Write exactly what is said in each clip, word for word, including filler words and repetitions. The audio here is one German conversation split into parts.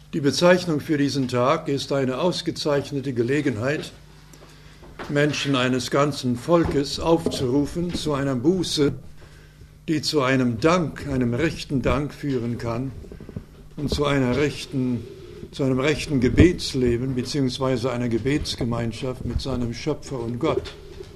Die Bezeichnung für diesen Tag ist eine ausgezeichnete Gelegenheit, Menschen eines ganzen Volkes aufzurufen zu einer Buße, die zu einem Dank, einem rechten Dank führen kann und zu einer rechten, zu einem rechten Gebetsleben beziehungsweise einer Gebetsgemeinschaft mit seinem Schöpfer und Gott.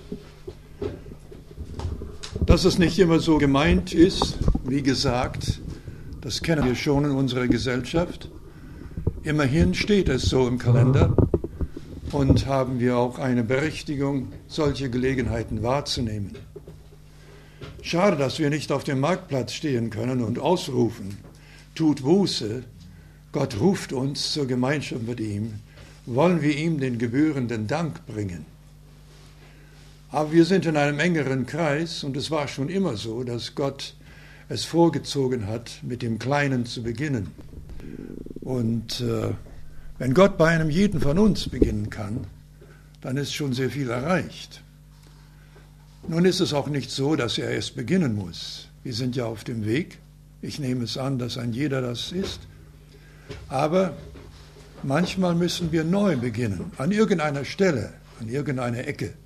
Dass es nicht immer so gemeint ist, wie gesagt, das kennen wir schon in unserer Gesellschaft. Immerhin steht es so im Kalender und haben wir auch eine Berechtigung, solche Gelegenheiten wahrzunehmen. Schade, dass wir nicht auf dem Marktplatz stehen können und ausrufen, tut Buße, Gott ruft uns zur Gemeinschaft mit ihm, wollen wir ihm den gebührenden Dank bringen. Aber wir sind in einem engeren Kreis und es war schon immer so, dass Gott es vorgezogen hat, mit dem Kleinen zu beginnen. Und äh, wenn Gott bei einem jeden von uns beginnen kann, dann ist schon sehr viel erreicht. Nun ist es auch nicht so, dass er erst beginnen muss. Wir sind ja auf dem Weg. Ich nehme es an, dass ein jeder das ist. Aber manchmal müssen wir neu beginnen, an irgendeiner Stelle, an irgendeiner Ecke.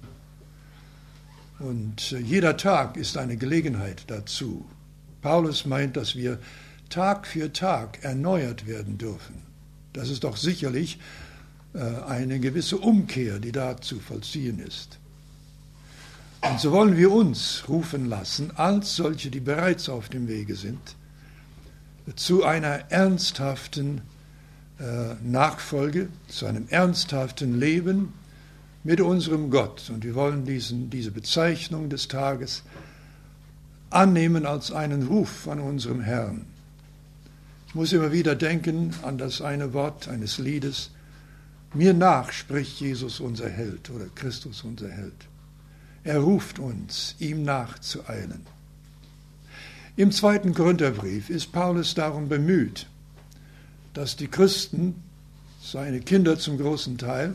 Und äh, jeder Tag ist eine Gelegenheit dazu. Paulus meint, dass wir Tag für Tag erneuert werden dürfen. Das ist doch sicherlich äh, eine gewisse Umkehr, die da zu vollziehen ist. Und so wollen wir uns rufen lassen, als solche, die bereits auf dem Wege sind, zu einer ernsthaften äh, Nachfolge, zu einem ernsthaften Leben mit unserem Gott. Und wir wollen diesen, diese Bezeichnung des Tages annehmen als einen Ruf an unserem Herrn. Ich muss immer wieder denken an das eine Wort eines Liedes: Mir nach spricht Jesus unser Held oder Christus unser Held. Er ruft uns, ihm nachzueilen. Im zweiten Korintherbrief ist Paulus darum bemüht, dass die Christen, seine Kinder zum großen Teil,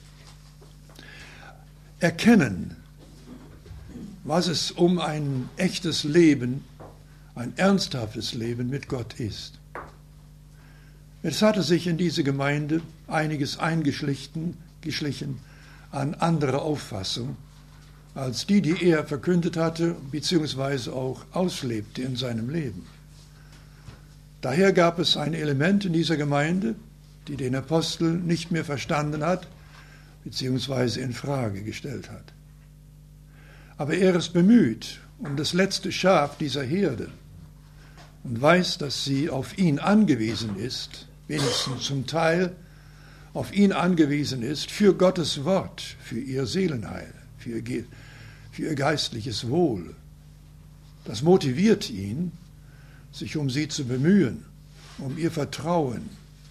erkennen, was es um ein echtes Leben, ein ernsthaftes Leben mit Gott ist. Es hatte sich in diese Gemeinde einiges eingeschlichen geschlichen an andere Auffassung als die, die er verkündet hatte, beziehungsweise auch auslebte in seinem Leben. Daher gab es ein Element in dieser Gemeinde, die den Apostel nicht mehr verstanden hat, beziehungsweise in Frage gestellt hat. Aber er ist bemüht um das letzte Schaf dieser Herde und weiß, dass sie auf ihn angewiesen ist, wenigstens zum Teil auf ihn angewiesen ist, für Gottes Wort, für ihr Seelenheil, für ihr, für ihr geistliches Wohl. Das motiviert ihn, sich um sie zu bemühen, um ihr Vertrauen.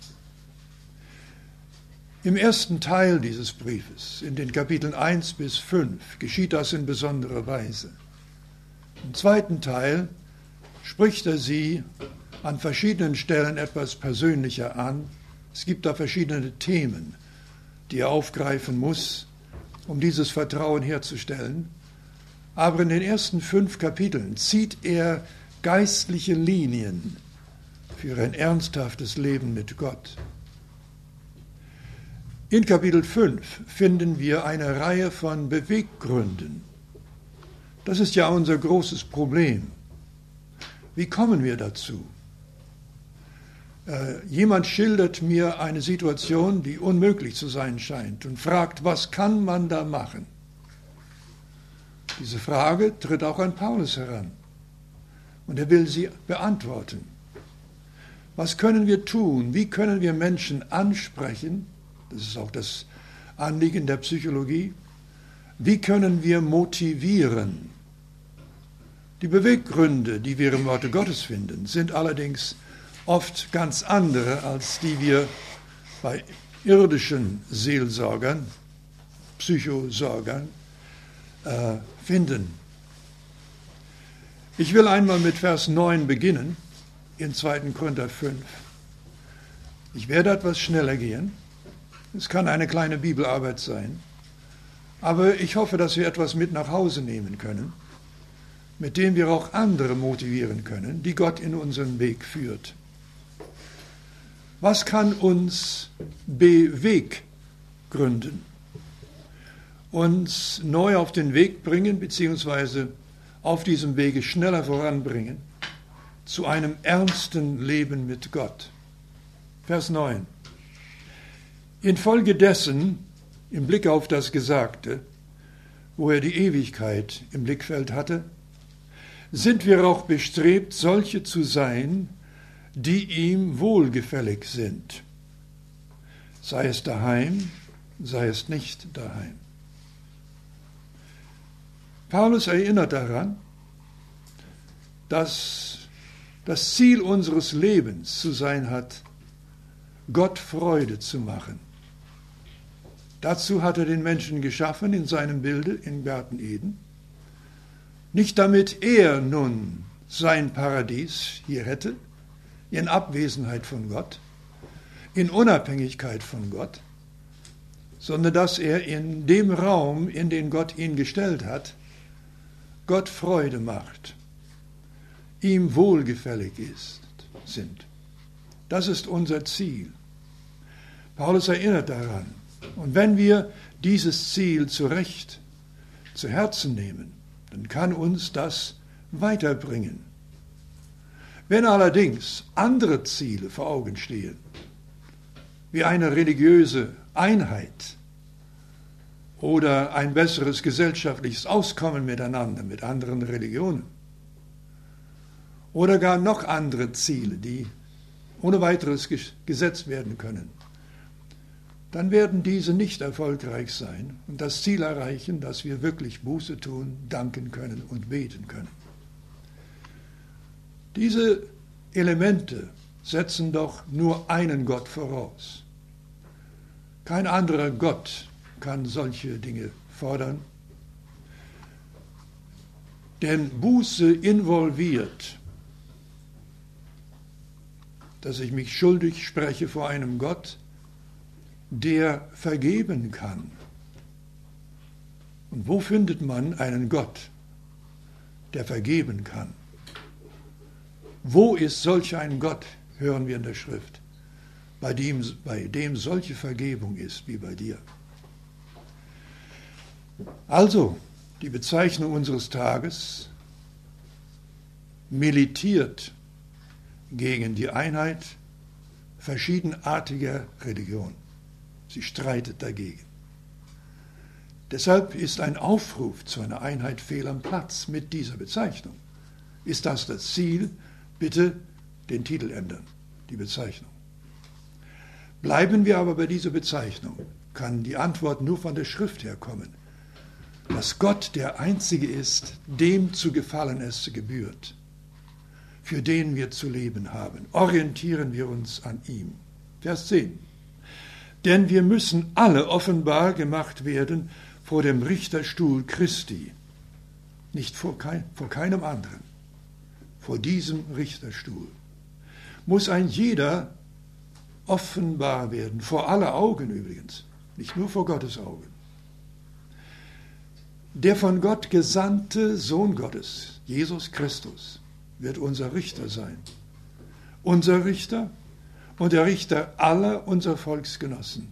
Im ersten Teil dieses Briefes, in den Kapiteln eins bis fünf, geschieht das in besonderer Weise. Im zweiten Teil spricht er sie an verschiedenen Stellen etwas persönlicher an. Es gibt da verschiedene Themen, die er aufgreifen muss, um dieses Vertrauen herzustellen. Aber in den ersten fünf Kapiteln zieht er geistliche Linien für ein ernsthaftes Leben mit Gott. In Kapitel fünf finden wir eine Reihe von Beweggründen. Das ist ja unser großes Problem. Wie kommen wir dazu? Äh, jemand schildert mir eine Situation, die unmöglich zu sein scheint und fragt, was kann man da machen? Diese Frage tritt auch an Paulus heran und er will sie beantworten. Was können wir tun? Wie können wir Menschen ansprechen? Das ist auch das Anliegen der Psychologie. Wie können wir motivieren? Die Beweggründe, die wir im Worte Gottes finden, sind allerdings oft ganz andere, als die wir bei irdischen Seelsorgern, Psychosorgern äh, finden. Ich will einmal mit Vers neun beginnen, in zweiten Korinther fünf. Ich werde etwas schneller gehen. Es kann eine kleine Bibelarbeit sein, aber ich hoffe, dass wir etwas mit nach Hause nehmen können, mit dem wir auch andere motivieren können, die Gott in unseren Weg führt. Was kann uns beweggründen, uns neu auf den Weg bringen, beziehungsweise auf diesem Wege schneller voranbringen, zu einem ernsten Leben mit Gott? Vers neun. Infolgedessen, im Blick auf das Gesagte, wo er die Ewigkeit im Blickfeld hatte, sind wir auch bestrebt, solche zu sein, die ihm wohlgefällig sind, sei es daheim, sei es nicht daheim. Paulus erinnert daran, dass das Ziel unseres Lebens zu sein hat, Gott Freude zu machen. Dazu hat er den Menschen geschaffen in seinem Bilde im Garten Eden. Nicht damit er nun sein Paradies hier hätte, in Abwesenheit von Gott, in Unabhängigkeit von Gott, sondern dass er in dem Raum, in den Gott ihn gestellt hat, Gott Freude macht, ihm wohlgefällig ist, sind. Das ist unser Ziel. Paulus erinnert daran. Und wenn wir dieses Ziel zu Recht zu Herzen nehmen, dann kann uns das weiterbringen. Wenn allerdings andere Ziele vor Augen stehen, wie eine religiöse Einheit oder ein besseres gesellschaftliches Auskommen miteinander, mit anderen Religionen, oder gar noch andere Ziele, die ohne weiteres gesetzt werden können, dann werden diese nicht erfolgreich sein und das Ziel erreichen, dass wir wirklich Buße tun, danken können und beten können. Diese Elemente setzen doch nur einen Gott voraus. Kein anderer Gott kann solche Dinge fordern. Denn Buße involviert, dass ich mich schuldig spreche vor einem Gott, der vergeben kann. Und wo findet man einen Gott, der vergeben kann? Wo ist solch ein Gott, hören wir in der Schrift, bei dem, bei dem solche Vergebung ist wie bei dir? Also, die Bezeichnung unseres Tages militiert gegen die Einheit verschiedenartiger Religionen. Sie streitet dagegen. Deshalb ist ein Aufruf zu einer Einheit fehl am Platz mit dieser Bezeichnung. Ist das das Ziel? Bitte den Titel ändern, die Bezeichnung. Bleiben wir aber bei dieser Bezeichnung, kann die Antwort nur von der Schrift herkommen. Dass Gott der Einzige ist, dem zu gefallen es gebührt, für den wir zu leben haben. Orientieren wir uns an ihm. Vers zehn. Denn wir müssen alle offenbar gemacht werden vor dem Richterstuhl Christi, nicht vor, kein, vor keinem anderen. Vor diesem Richterstuhl muss ein jeder offenbar werden, vor aller Augen übrigens, nicht nur vor Gottes Augen. Der von Gott gesandte Sohn Gottes, Jesus Christus, wird unser Richter sein. Unser Richter und der Richter aller unserer Volksgenossen.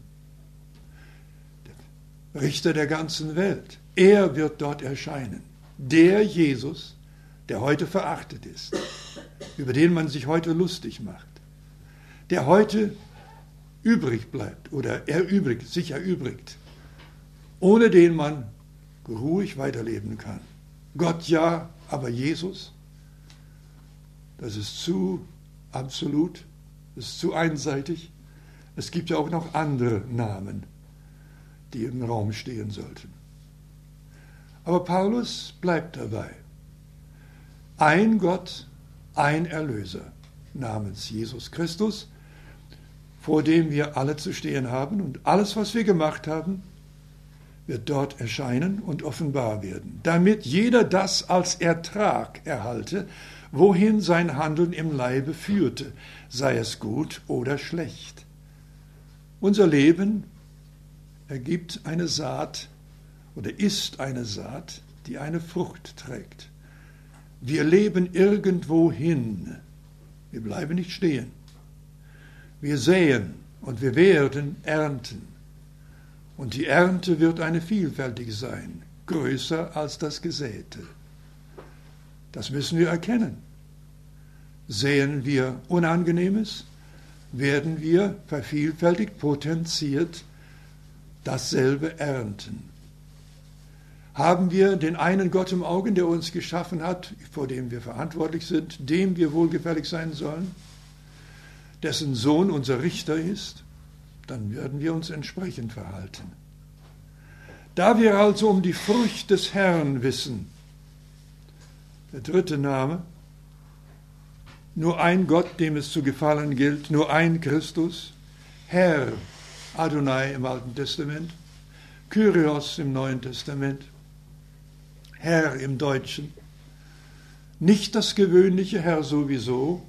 Der Richter der ganzen Welt. Er wird dort erscheinen. Der Jesus, der heute verachtet ist, über den man sich heute lustig macht, der heute übrig bleibt oder erübrigt, sich erübrigt, ohne den man ruhig weiterleben kann. Gott ja, aber Jesus, das ist zu absolut, das ist zu einseitig. Es gibt ja auch noch andere Namen, die im Raum stehen sollten. Aber Paulus bleibt dabei. Ein Gott, ein Erlöser namens Jesus Christus, vor dem wir alle zu stehen haben und alles, was wir gemacht haben, wird dort erscheinen und offenbar werden, damit jeder das als Ertrag erhalte, wohin sein Handeln im Leibe führte, sei es gut oder schlecht. Unser Leben ergibt eine Saat oder ist eine Saat, die eine Frucht trägt. Wir leben irgendwohin. Wir bleiben nicht stehen. Wir säen und wir werden ernten. Und die Ernte wird eine vielfältige sein, größer als das Gesäte. Das müssen wir erkennen. Säen wir Unangenehmes, werden wir vervielfältigt, potenziert dasselbe ernten. Haben wir den einen Gott im Auge, der uns geschaffen hat, vor dem wir verantwortlich sind, dem wir wohlgefällig sein sollen, dessen Sohn unser Richter ist, dann werden wir uns entsprechend verhalten. Da wir also um die Furcht des Herrn wissen, der dritte Name, nur ein Gott, dem es zu gefallen gilt, nur ein Christus, Herr, Adonai im Alten Testament, Kyrios im Neuen Testament, Herr im Deutschen, nicht das gewöhnliche Herr sowieso.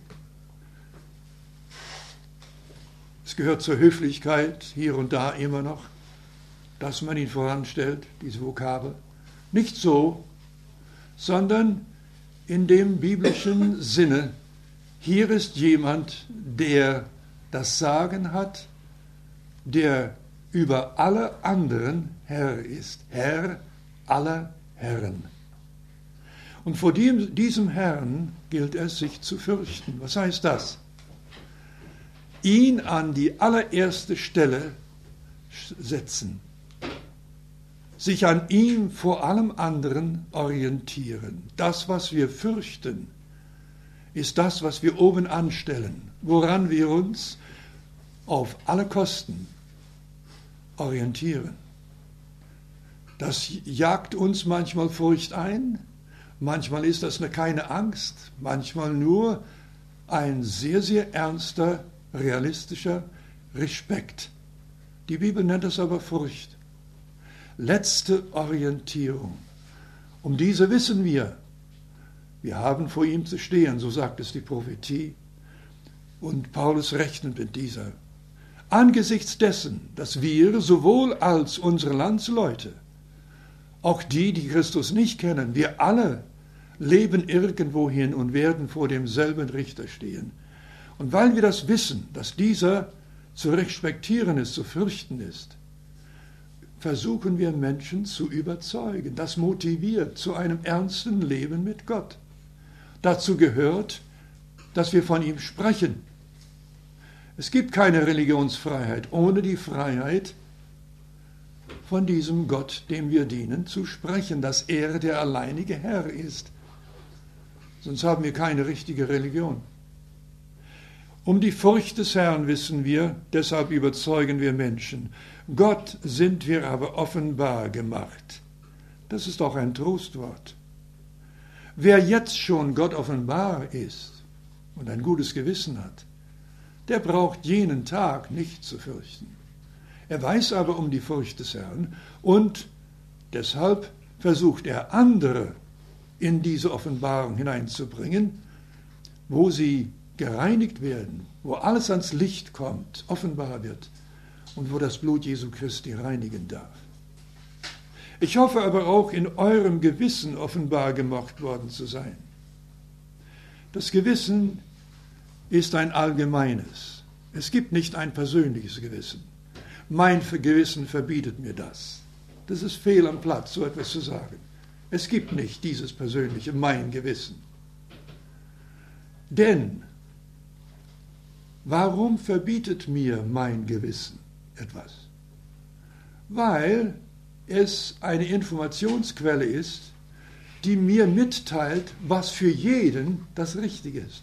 Es gehört zur Höflichkeit hier und da immer noch, dass man ihn voranstellt, diese Vokabel. Nicht so, sondern in dem biblischen Sinne, hier ist jemand, der das Sagen hat, der über alle anderen Herr ist, Herr aller Herren. Und vor dem, diesem Herrn gilt es, sich zu fürchten. Was heißt das? Ihn an die allererste Stelle setzen, sich an ihm vor allem anderen orientieren. Das, was wir fürchten, ist das, was wir oben anstellen, woran wir uns auf alle Kosten orientieren. Das jagt uns manchmal Furcht ein, manchmal ist das keine Angst, manchmal nur ein sehr, sehr ernster, realistischer Respekt. Die Bibel nennt es aber Furcht. Letzte Orientierung. Um diese wissen wir. Wir haben vor ihm zu stehen, so sagt es die Prophetie. Und Paulus rechnet mit dieser. Angesichts dessen, dass wir sowohl als unsere Landsleute, auch die, die Christus nicht kennen, wir alle leben irgendwohin und werden vor demselben Richter stehen. Und weil wir das wissen, dass dieser zu respektieren ist, zu fürchten ist, versuchen wir Menschen zu überzeugen. Das motiviert zu einem ernsten Leben mit Gott. Dazu gehört, dass wir von ihm sprechen. Es gibt keine Religionsfreiheit ohne die Freiheit, von diesem Gott, dem wir dienen, zu sprechen, dass er der alleinige Herr ist. Sonst haben wir keine richtige Religion. Um die Furcht des Herrn wissen wir, deshalb überzeugen wir Menschen. Gott sind wir aber offenbar gemacht. Das ist auch ein Trostwort. Wer jetzt schon Gott offenbar ist und ein gutes Gewissen hat, der braucht jenen Tag nicht zu fürchten. Er weiß aber um die Furcht des Herrn und deshalb versucht er andere in diese Offenbarung hineinzubringen, wo sie gereinigt werden, wo alles ans Licht kommt, offenbar wird und wo das Blut Jesu Christi reinigen darf. Ich hoffe aber auch, in eurem Gewissen offenbar gemacht worden zu sein. Das Gewissen ist ein allgemeines. Es gibt nicht ein persönliches Gewissen. Mein Gewissen verbietet mir das. Das ist fehl am Platz, so etwas zu sagen. Es gibt nicht dieses persönliche, mein Gewissen. Denn warum verbietet mir mein Gewissen etwas? Weil es eine Informationsquelle ist, die mir mitteilt, was für jeden das Richtige ist.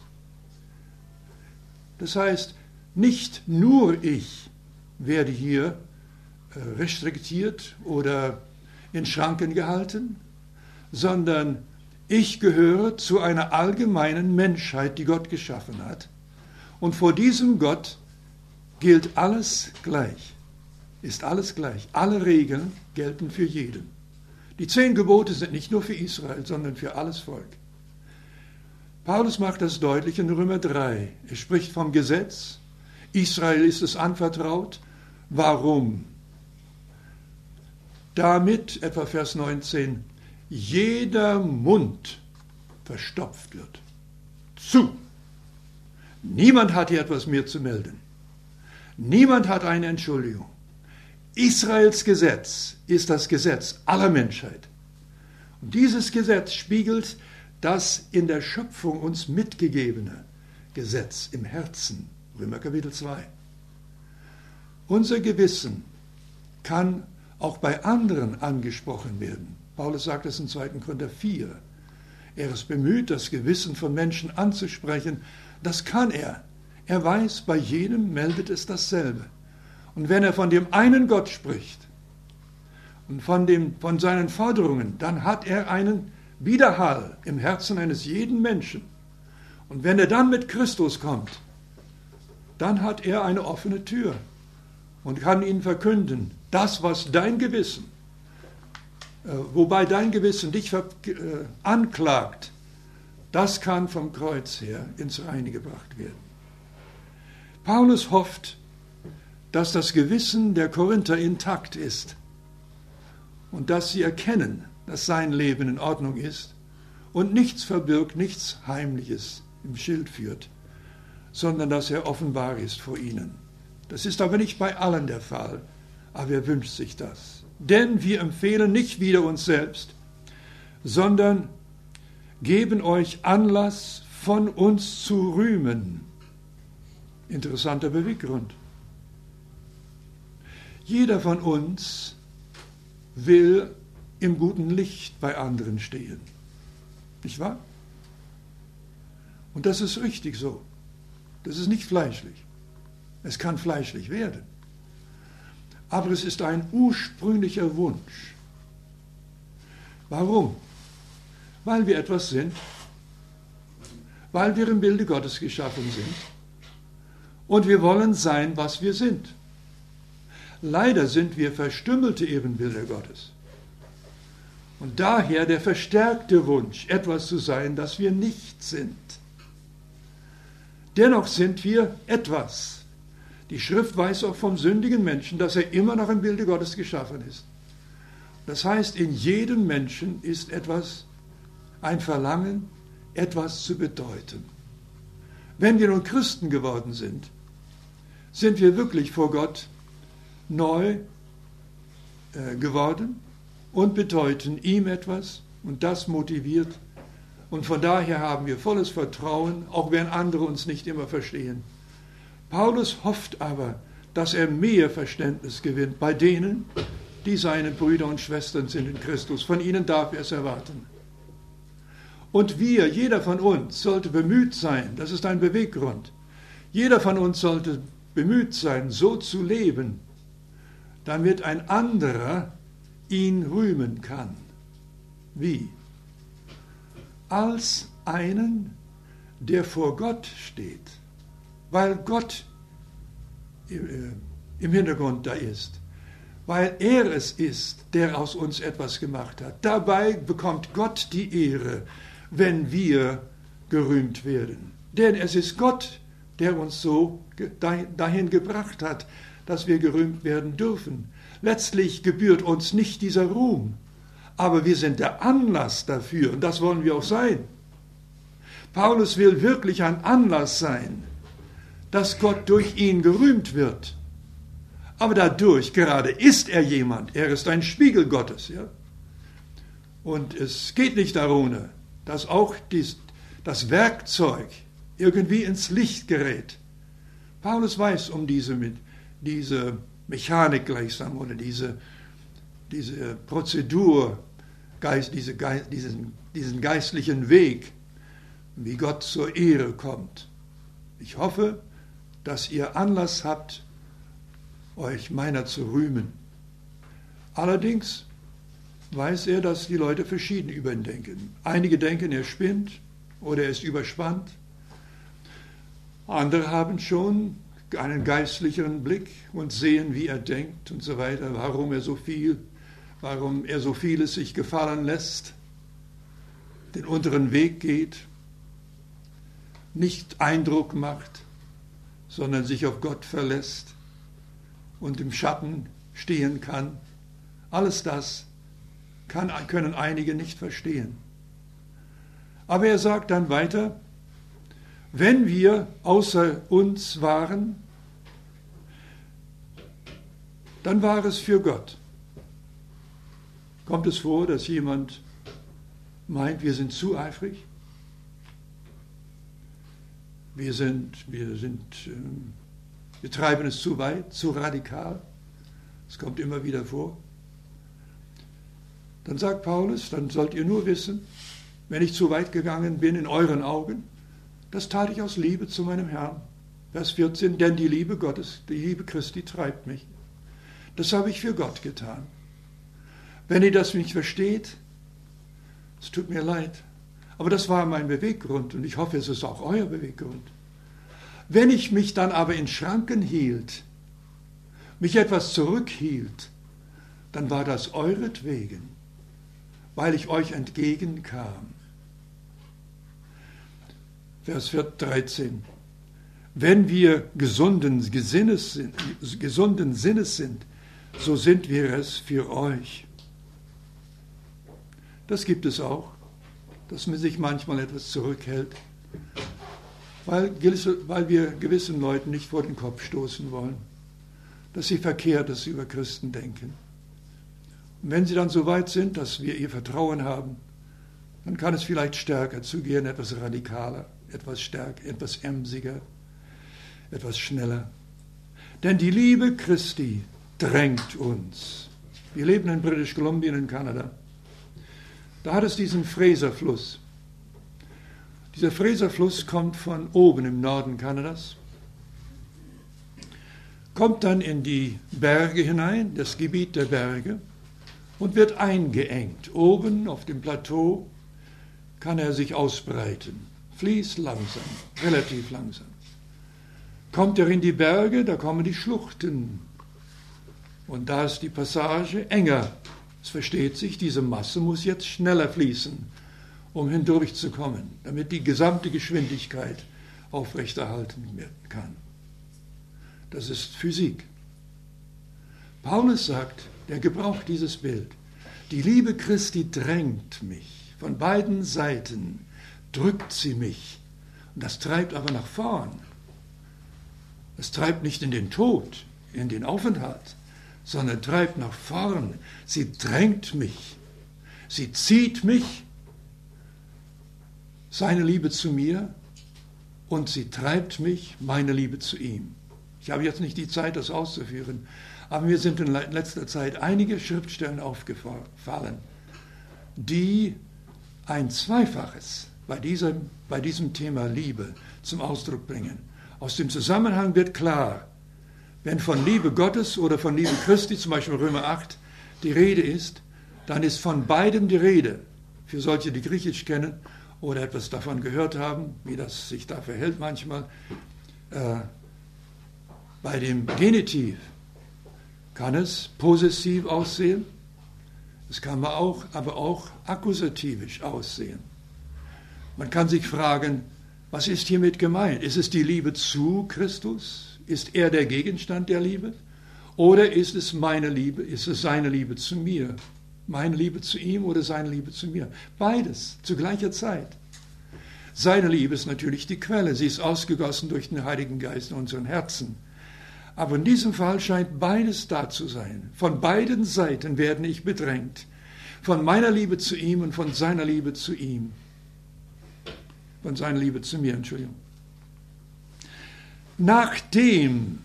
Das heißt, nicht nur ich werde hier restriktiert oder in Schranken gehalten, sondern ich gehöre zu einer allgemeinen Menschheit, die Gott geschaffen hat. Und vor diesem Gott gilt alles gleich, ist alles gleich. Alle Regeln gelten für jeden. Die zehn Gebote sind nicht nur für Israel, sondern für alles Volk. Paulus macht das deutlich in Römer drei. Er spricht vom Gesetz. Israel ist es anvertraut. Warum? Damit, etwa Vers neunzehn, jeder Mund verstopft wird. Zu. Niemand hat hier etwas mehr zu melden. Niemand hat eine Entschuldigung. Israels Gesetz ist das Gesetz aller Menschheit. Und dieses Gesetz spiegelt das in der Schöpfung uns mitgegebene Gesetz im Herzen. Römer Kapitel zwei. Unser Gewissen kann auch bei anderen angesprochen werden. Paulus sagt es in zweiten Korinther vier. Er ist bemüht, das Gewissen von Menschen anzusprechen. Das kann er. Er weiß, bei jedem meldet es dasselbe. Und wenn er von dem einen Gott spricht und von, dem, von seinen Forderungen, dann hat er einen Widerhall im Herzen eines jeden Menschen. Und wenn er dann mit Christus kommt, dann hat er eine offene Tür und kann ihnen verkünden, das, was dein Gewissen, äh, wobei dein Gewissen dich ver- äh, anklagt, das kann vom Kreuz her ins Reine gebracht werden. Paulus hofft, dass das Gewissen der Korinther intakt ist und dass sie erkennen, dass sein Leben in Ordnung ist und nichts verbirgt, nichts Heimliches im Schild führt, sondern dass er offenbar ist vor ihnen. Das ist aber nicht bei allen der Fall, aber er wünscht sich das. Denn wir empfehlen nicht wieder uns selbst, sondern geben euch Anlass, von uns zu rühmen. Interessanter Beweggrund. Jeder von uns will im guten Licht bei anderen stehen. Nicht wahr? Und das ist richtig so. Das ist nicht fleischlich. Es kann fleischlich werden. Aber es ist ein ursprünglicher Wunsch. Warum? Weil wir etwas sind. Weil wir im Bilde Gottes geschaffen sind. Und wir wollen sein, was wir sind. Leider sind wir verstümmelte Ebenbilder Gottes. Und daher der verstärkte Wunsch, etwas zu sein, das wir nicht sind. Dennoch sind wir etwas. Die Schrift weiß auch vom sündigen Menschen, dass er immer noch im Bilde Gottes geschaffen ist. Das heißt, in jedem Menschen ist etwas, ein Verlangen, etwas zu bedeuten. Wenn wir nun Christen geworden sind, sind wir wirklich vor Gott neu äh, geworden und bedeuten ihm etwas und das motiviert. Und von daher haben wir volles Vertrauen, auch wenn andere uns nicht immer verstehen. Paulus hofft aber, dass er mehr Verständnis gewinnt bei denen, die seine Brüder und Schwestern sind in Christus. Von ihnen darf er es erwarten. Und wir, jeder von uns, sollte bemüht sein, das ist ein Beweggrund, jeder von uns sollte bemüht sein, so zu leben, damit ein anderer ihn rühmen kann. Wie? Als einen, der vor Gott steht, weil Gott im Hintergrund da ist, weil er es ist, der aus uns etwas gemacht hat. Dabei bekommt Gott die Ehre, wenn wir gerühmt werden. Denn es ist Gott, der uns so dahin gebracht hat, dass wir gerühmt werden dürfen. Letztlich gebührt uns nicht dieser Ruhm, aber wir sind der Anlass dafür und das wollen wir auch sein. Paulus will wirklich ein Anlass sein, dass Gott durch ihn gerühmt wird. Aber dadurch gerade ist er jemand, er ist ein Spiegel Gottes. Ja? Und es geht nicht darum, dass auch dies, das Werkzeug irgendwie ins Licht gerät. Paulus weiß um diese, diese Mechanik gleichsam oder diese, diese Prozedur, Geist, diese, diesen, diesen geistlichen Weg, wie Gott zur Ehre kommt. Ich hoffe, dass ihr Anlass habt, euch meiner zu rühmen. Allerdings weiß er, dass die Leute verschieden über ihn denken. Einige denken, er spinnt oder er ist überspannt. Andere haben schon einen geistlicheren Blick und sehen, wie er denkt und so weiter, warum er so viel, warum er so vieles sich gefallen lässt, den unteren Weg geht, nicht Eindruck macht, sondern sich auf Gott verlässt und im Schatten stehen kann. Alles das kann, können einige nicht verstehen. Aber er sagt dann weiter, wenn wir außer uns waren, dann war es für Gott. Kommt es vor, dass jemand meint, wir sind zu eifrig? Wir sind, wir sind, wir treiben es zu weit, zu radikal? Es kommt immer wieder vor. Dann sagt Paulus, dann sollt ihr nur wissen, wenn ich zu weit gegangen bin in euren Augen, das tat ich aus Liebe zu meinem Herrn. Vers vierzehn, denn die Liebe Gottes, die Liebe Christi treibt mich. Das habe ich für Gott getan. Wenn ihr das nicht versteht, es tut mir leid, aber das war mein Beweggrund und ich hoffe, es ist auch euer Beweggrund. Wenn ich mich dann aber in Schranken hielt, mich etwas zurückhielt, dann war das euretwegen, weil ich euch entgegenkam. Vers dreizehn. Wenn wir gesunden Sinnes sind, gesunden Sinnes sind, so sind wir es für euch. Das gibt es auch, dass man sich manchmal etwas zurückhält, weil, weil wir gewissen Leuten nicht vor den Kopf stoßen wollen, dass sie Verkehrtes über Christen denken. Und wenn sie dann so weit sind, dass wir ihr Vertrauen haben, dann kann es vielleicht stärker zugehen, etwas radikaler, etwas stärker, etwas emsiger, etwas schneller. Denn die Liebe Christi drängt uns. Wir leben in British Columbia in Kanada. Da hat es diesen Fraser-Fluss. Dieser Fraser-Fluss kommt von oben im Norden Kanadas, kommt dann in die Berge hinein, das Gebiet der Berge, und wird eingeengt. Oben auf dem Plateau kann er sich ausbreiten, fließt langsam, relativ langsam. Kommt er in die Berge, da kommen die Schluchten. Und da ist die Passage enger. Es versteht sich, diese Masse muss jetzt schneller fließen, um hindurchzukommen, damit die gesamte Geschwindigkeit aufrechterhalten werden kann. Das ist Physik. Paulus sagt, der gebraucht dieses Bild. Die Liebe Christi drängt mich. Von beiden Seiten drückt sie mich. Und das treibt aber nach vorn. Es treibt nicht in den Tod, in den Aufenthalt, sondern treibt nach vorn. Sie drängt mich. Sie zieht mich, seine Liebe zu mir, und sie treibt mich, meine Liebe zu ihm. Ich habe jetzt nicht die Zeit, das auszuführen, aber mir sind in letzter Zeit einige Schriftstellen aufgefallen, die ein Zweifaches bei diesem, bei diesem Thema Liebe zum Ausdruck bringen. Aus dem Zusammenhang wird klar, wenn von Liebe Gottes oder von Liebe Christi, zum Beispiel Römer acht, die Rede ist, dann ist von beidem die Rede. Für solche, die Griechisch kennen oder etwas davon gehört haben, wie das sich da verhält manchmal, äh, bei dem Genitiv kann es possessiv aussehen, es kann aber auch, aber auch akkusativisch aussehen. Man kann sich fragen, was ist hiermit gemeint? Ist es die Liebe zu Christus? Ist er der Gegenstand der Liebe? Oder ist es meine Liebe, ist es seine Liebe zu mir? Meine Liebe zu ihm oder seine Liebe zu mir? Beides zu gleicher Zeit. Seine Liebe ist natürlich die Quelle. Sie ist ausgegossen durch den Heiligen Geist in unseren Herzen. Aber in diesem Fall scheint beides da zu sein. Von beiden Seiten werde ich bedrängt. Von meiner Liebe zu ihm und von seiner Liebe zu ihm. Von seiner Liebe zu mir, Entschuldigung. Nachdem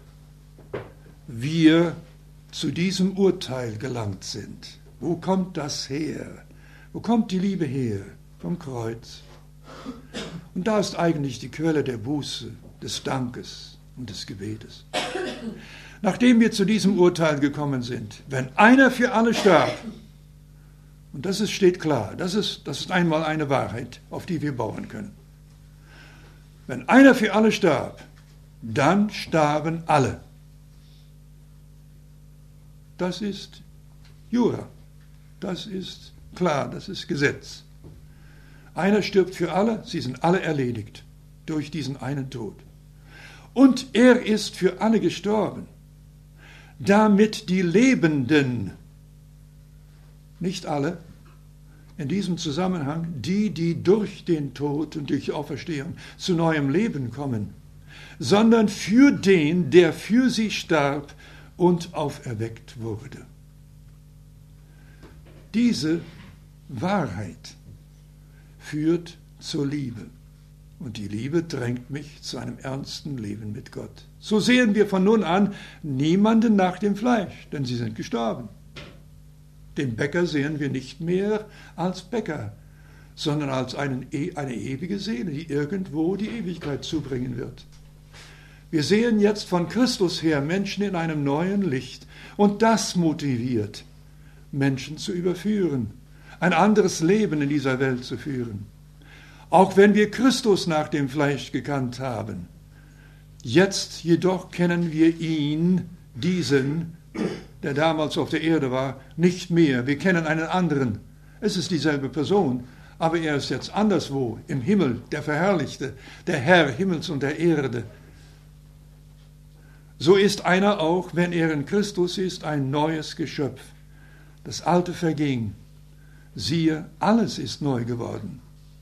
wir zu diesem Urteil gelangt sind, wo kommt das her? Wo kommt die Liebe her? Vom Kreuz. Und da ist eigentlich die Quelle der Buße, des Dankes und des Gebetes. Nachdem wir zu diesem Urteil gekommen sind, wenn einer für alle starb, und das ist, steht klar, das ist, das ist einmal eine Wahrheit, auf die wir bauen können. Wenn einer für alle starb, dann starben alle. Das ist Jura, das ist klar, das ist Gesetz. Einer stirbt für alle, sie sind alle erledigt durch diesen einen Tod. Und er ist für alle gestorben, damit die Lebenden, nicht alle, in diesem Zusammenhang, die, die durch den Tod und durch die Auferstehung zu neuem Leben kommen, sondern für den, der für sie starb, und auferweckt wurde. Diese Wahrheit führt zur Liebe. Und die Liebe drängt mich zu einem ernsten Leben mit Gott. So sehen wir von nun an niemanden nach dem Fleisch, denn sie sind gestorben. Den Bäcker sehen wir nicht mehr als Bäcker, sondern als einen, eine ewige Seele, die irgendwo die Ewigkeit zubringen wird. Wir sehen jetzt von Christus her Menschen in einem neuen Licht, und das motiviert, Menschen zu überführen, ein anderes Leben in dieser Welt zu führen. Auch wenn wir Christus nach dem Fleisch gekannt haben, jetzt jedoch kennen wir ihn, diesen, der damals auf der Erde war, nicht mehr. Wir kennen einen anderen. Es ist dieselbe Person, aber er ist jetzt anderswo, im Himmel, der Verherrlichte, der Herr Himmels und der Erde. So ist einer auch, wenn er in Christus ist, ein neues Geschöpf. Das Alte verging. Siehe, alles ist neu geworden.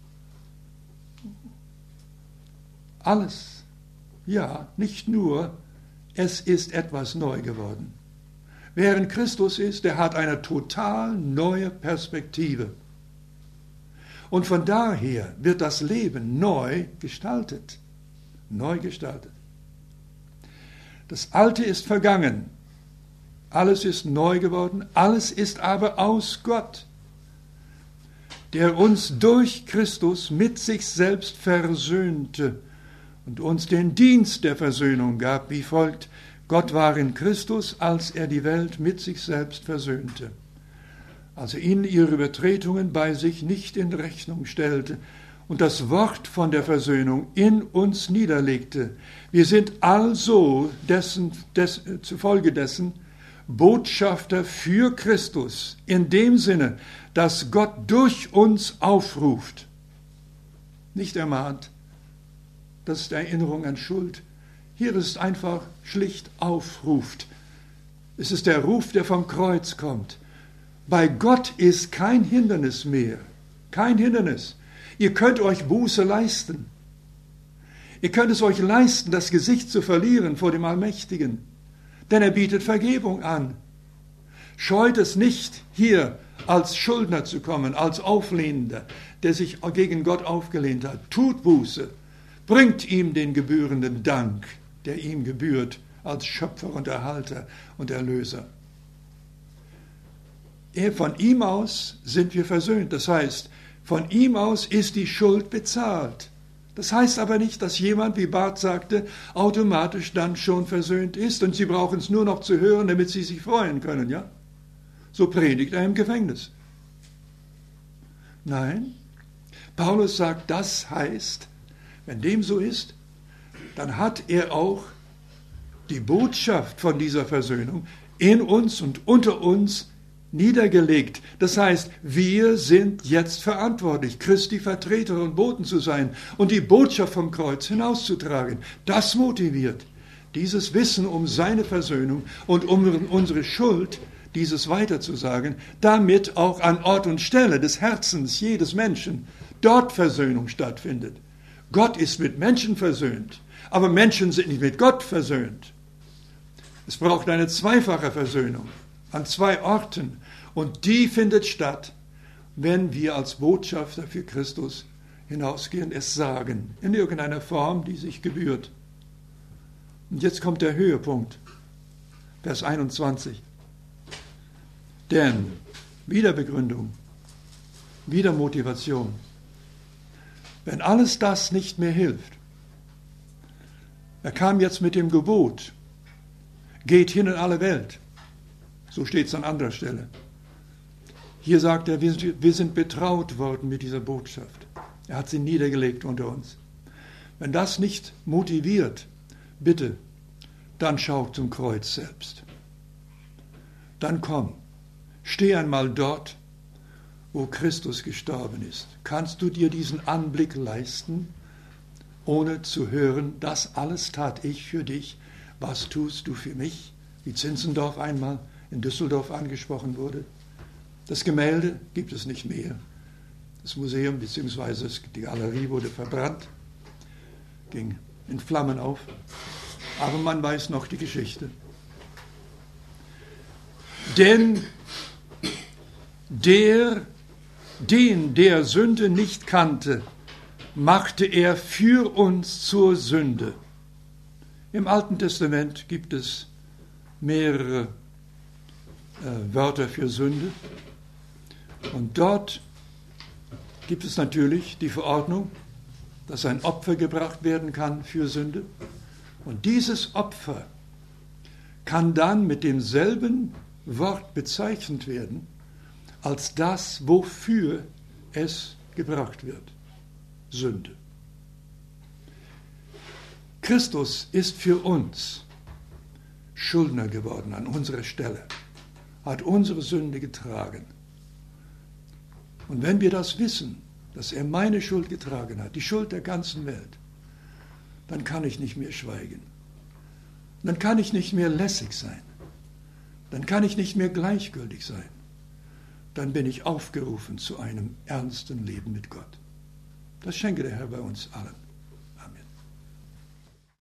Alles. Ja, nicht nur, es ist etwas neu geworden. Wer in Christus ist, der hat eine total neue Perspektive. Und von daher wird das Leben neu gestaltet. Neu gestaltet. Das Alte ist vergangen. Alles ist neu geworden. Alles ist aber aus Gott, der uns durch Christus mit sich selbst versöhnte und uns den Dienst der Versöhnung gab, wie folgt: Gott war in Christus, als er die Welt mit sich selbst versöhnte, als er ihnen ihre Übertretungen bei sich nicht in Rechnung stellte und das Wort von der Versöhnung in uns niederlegte. Wir sind also dessen, des, zufolge dessen Botschafter für Christus, in dem Sinne, dass Gott durch uns aufruft, nicht ermahnt. Das ist Erinnerung an Schuld. Hier ist einfach schlicht aufruft. Es ist der Ruf, der vom Kreuz kommt. Bei Gott ist kein Hindernis mehr. Kein Hindernis. Ihr könnt euch Buße leisten. Ihr könnt es euch leisten, das Gesicht zu verlieren vor dem Allmächtigen. Denn er bietet Vergebung an. Scheut es nicht, hier als Schuldner zu kommen, als Auflehnender, der sich gegen Gott aufgelehnt hat. Tut Buße. Bringt ihm den gebührenden Dank, der ihm gebührt als Schöpfer und Erhalter und Erlöser. Von ihm aus sind wir versöhnt. Das heißt, von ihm aus ist die Schuld bezahlt. Das heißt aber nicht, dass jemand, wie Barth sagte, automatisch dann schon versöhnt ist und Sie brauchen es nur noch zu hören, damit Sie sich freuen können, ja? So predigt er im Gefängnis. Nein, Paulus sagt, das heißt, wenn dem so ist, dann hat er auch die Botschaft von dieser Versöhnung in uns und unter uns niedergelegt. Das heißt, wir sind jetzt verantwortlich, Christi Vertreter und Boten zu sein und die Botschaft vom Kreuz hinauszutragen. Das motiviert dieses Wissen um seine Versöhnung und um unsere Schuld, dieses weiterzusagen, damit auch an Ort und Stelle des Herzens jedes Menschen dort Versöhnung stattfindet. Gott ist mit Menschen versöhnt, aber Menschen sind nicht mit Gott versöhnt. Es braucht eine zweifache Versöhnung an zwei Orten und die findet statt, wenn wir als Botschafter für Christus hinausgehen, es sagen, in irgendeiner Form, die sich gebührt. Und jetzt kommt der Höhepunkt, Vers einundzwanzig. Denn, wieder Begründung, wieder Motivation, wenn alles das nicht mehr hilft, er kam jetzt mit dem Gebot, geht hin in alle Welt, so steht es an anderer Stelle. Hier sagt er, wir sind betraut worden mit dieser Botschaft. Er hat sie niedergelegt unter uns. Wenn das nicht motiviert, bitte, dann schau zum Kreuz selbst. Dann komm, steh einmal dort, wo Christus gestorben ist. Kannst du dir diesen Anblick leisten, ohne zu hören, das alles tat ich für dich, was tust du für mich? Wie Zinzendorf einmal in Düsseldorf angesprochen wurde. Das Gemälde gibt es nicht mehr. Das Museum bzw. die Galerie wurde verbrannt, ging in Flammen auf. Aber man weiß noch die Geschichte. Denn der, den der Sünde nicht kannte, machte er für uns zur Sünde. Im Alten Testament gibt es mehrere äh, Wörter für Sünde. Und dort gibt es natürlich die Verordnung, dass ein Opfer gebracht werden kann für Sünde. Und dieses Opfer kann dann mit demselben Wort bezeichnet werden, als das, wofür es gebracht wird. Sünde. Christus ist für uns Schuldner geworden an unserer Stelle, hat unsere Sünde getragen. Und wenn wir das wissen, dass er meine Schuld getragen hat, die Schuld der ganzen Welt, dann kann ich nicht mehr schweigen. Dann kann ich nicht mehr lässig sein. Dann kann ich nicht mehr gleichgültig sein. Dann bin ich aufgerufen zu einem ernsten Leben mit Gott. Das schenke der Herr bei uns allen.